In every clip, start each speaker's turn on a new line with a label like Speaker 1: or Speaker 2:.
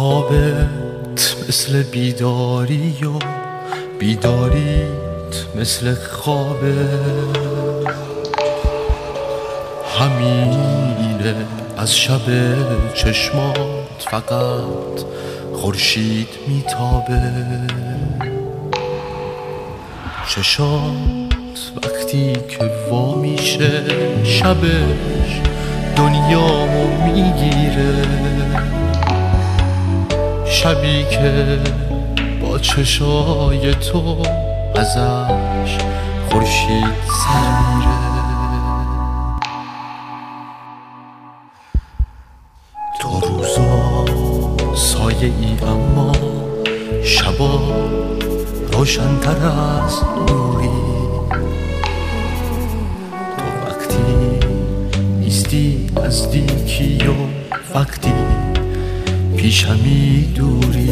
Speaker 1: خوابت مثل بیداری و بیداریت مثل خوابه، همینه از شب چشمات فقط خورشید میتابه. چشات وقتی که وا میشه شبش دنیامو میگیره، شبی که با چشای تو ازش خورشید سر میره. تو روزا سایه ای اما شبا روشن‌تر از نوری. تو وقتی نیستی نزدیکی و وقتی پیشمی دوری.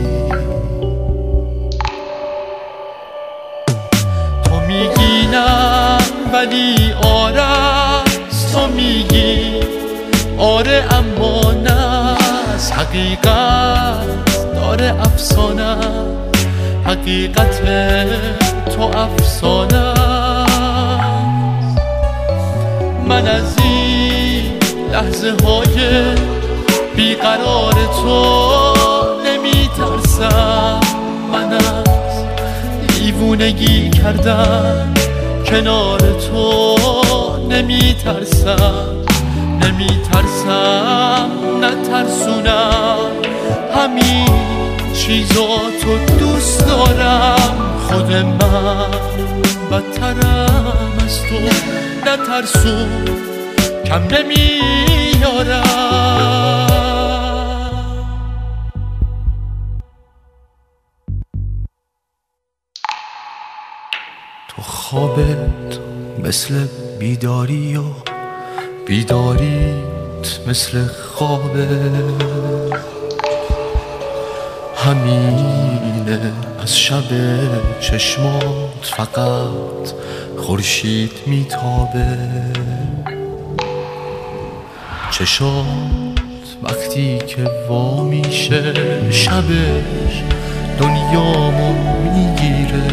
Speaker 1: تو میگی نه ولی آره است، تو میگی آره اما نه، از حقیقت داره افسانه، حقیقت تو افسانه. من از این لحظه های بیقرار تو نمی ترسم، من از دیوونگی کردن کنار تو نمی ترسم، نمی ترسم نترسونم، همین چیزاتو دوست دارم. خود من بدترم از تو، نترسون کم نمیارم. تو خوابت مثل بیداری و بیداریت مثل خوابه، همینه از شب چشمات فقط خورشید میتابه. چشات وقتی که وا میشه شبش دنیامو میگیره،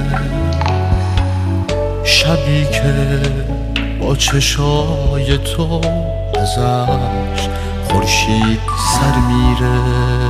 Speaker 1: شبی که با چشای تو ازش خورشید سر میره.